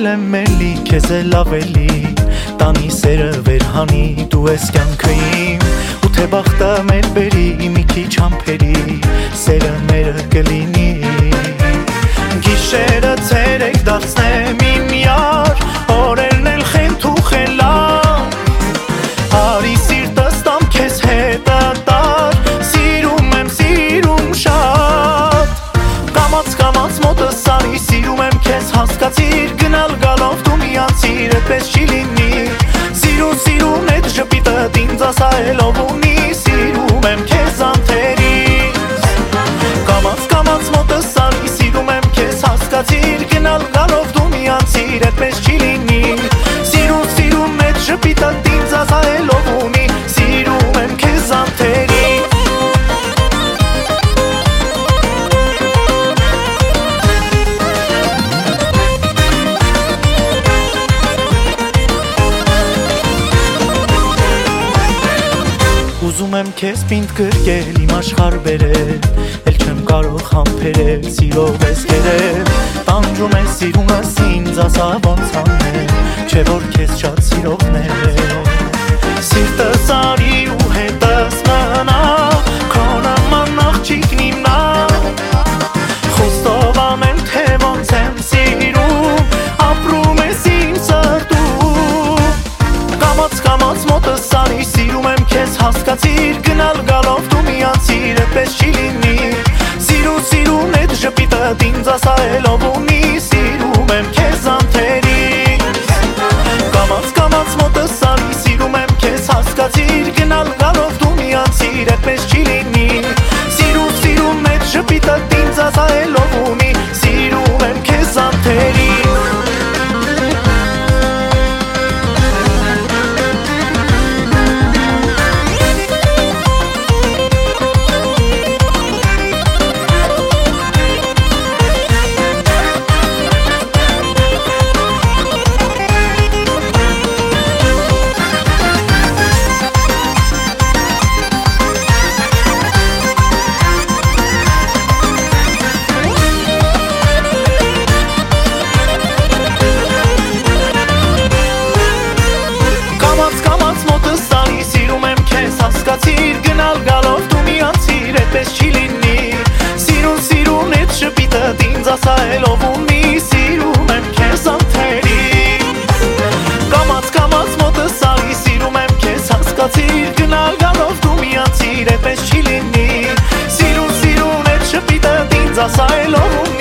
եմ էլի, քեզ էլ ավելի տանի սերը վերհանի, դու ես կյանքը իմ ու թե բախտը մեր բերի, մի քիչ համբերի սերը մերը կլինի, գիշերը ցերեկ դարձնեմ իմ յար, օրերն էլ խենթ ու խելար, արի սիրտս տամ քեզ հետը տար, սիրում եմ սիրում շատ, կամաց մոտս արի, սիրում եմ քեզ հասկացիր, գնալ գալով դու միացիր, այդպես չի լինի, սիրուն էդ ժպիտըդ ինձ ասայելով ունի, սիրում եմ քեզ անթերից, կամաց մոտս արի, սիրում եմ քեզ հասկացիր, գնալ գալով դու միացիր, այդպես չի լինի, սիրուն էդ ժպիտըդ ինձ ասայելով ունի, սիրում եմ քեզ անթերից. Ուզում եմ քեզ պինդ գրկել, իմ աշխարհ բերել, էլ չեմ կարող համբերել, սիրով ես կերել, տանջում ես սիրումս ինձ, ասա ոնց անել, չէ որ քեզ շատ սիրողն է, սիրտս արի ու հետս մնա, քո նման աղջիկն իմնա, խոստով ամեն թե ոնց եմ սիրում, ապրում ես իմ սրտում, կամաց մոտս արի, սիրում եմ քեզ հասկացիր, գնալ գալով դու միացիր, այդպես չի լինի, սիրուն էդ ժպիտըդ ինձ ասայելով ունի, սիրում եմ քեզ անթերից, կամաց մոտս արի, սիրում եմ քեզ հասկացիր, գնալ գալով դու միացիր, այդպես չի լինի, սիրուն էդ ժպիտըդ ինձ ասայելով ունի, սիրում եմ քեզ անթերից. Հասկացիր, գնալ գալով դու միացիր, այդպես չի լինի, սիրուն էդ ժպիտըդ ինձ ասայելով ունի, սիրում եմ քեզ անթերից, կամաց մոտս արի, սիրում եմ քեզ հասկացիր, գնալ գալով դու միացիր, այդպես չի լինի, սիրուն էդ ժպիտըդ ինձ ասայելով ունի